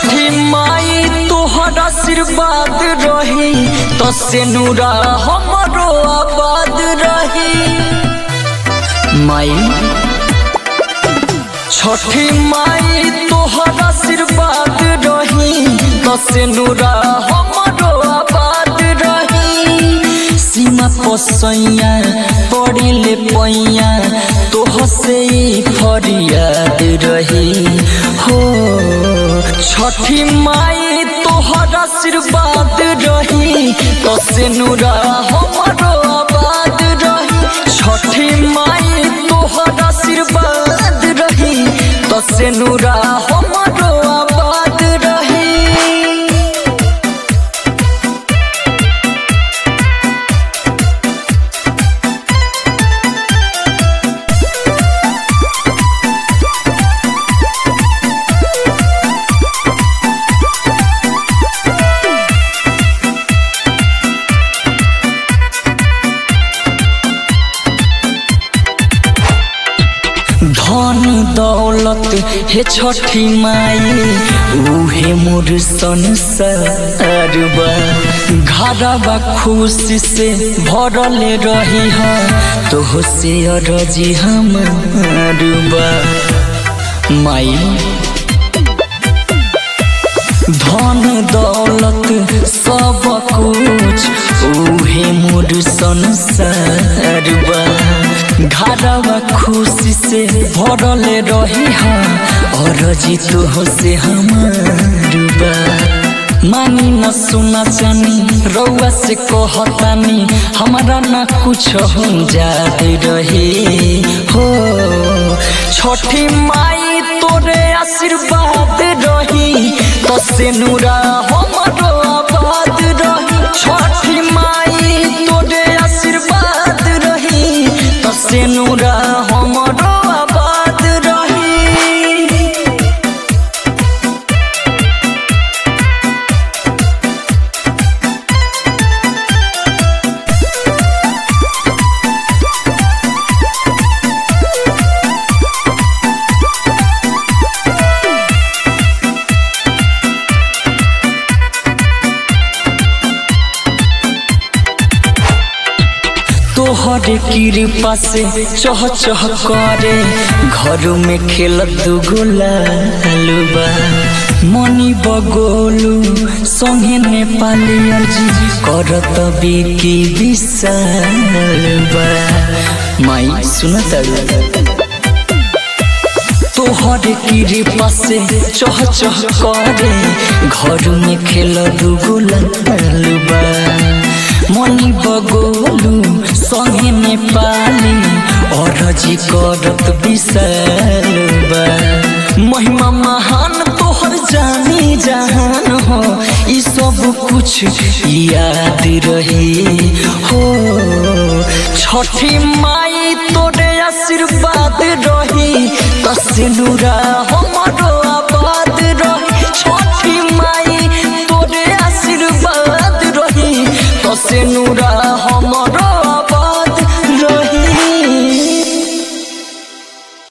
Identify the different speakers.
Speaker 1: छठी माई तोहर आशीर्वाद रही तो सेनुरा हमरो आबाद रही। माई छठी माई तोहर आशीर्वाद रही तो सेनुरा हमरो आबाद रही। सीमा पसैया पड़िले पैया तोह से फरियाद रही हो। छठी माई तोहर आशीर्वाद रही तो सेनुरा हमरो आबाद रही। छठी माई तोहर आशीर्वाद रही तो सेनुरा हमरो आबाद रही। धन दौलत हे छठी माई उहे मोर संसार बा। घरवा खुशी से भरल रही है तोह से अरजी हमार बा। माई धन दौलत सब कुछ उहे मोर संसार बा। घरवा खुशी से भरल रही है और जीतो से हमार बा। मानी न सुना जानी रउआ से कहतानी हमारा ना कुछ हो जात रहे हो। छठी माई तोरे आशीर्वाद रही तो सेनुरा हमरो आबाद रही। छठी माई तोरे आशीर्वाद रही तो सेनुरा हमरो आबाद रही। तोहर कृपा से चह चह करे घर में खेलत दुगुलाल बा। मनी बगोलू संगे नेपाली अर्जी करत बिकी विशाल बा। माई सुनत तोहर कृपा से चह चह करे घर में खेल दुगुलाल बा। मनी बगोलू संगे नेपाली और जी करत विशाल बा। महिमा महान तोहर जानी जहान हो ई सब कुछ याद रही हो। छठी माई तोरे आशीर्वाद रही तो सेनुरा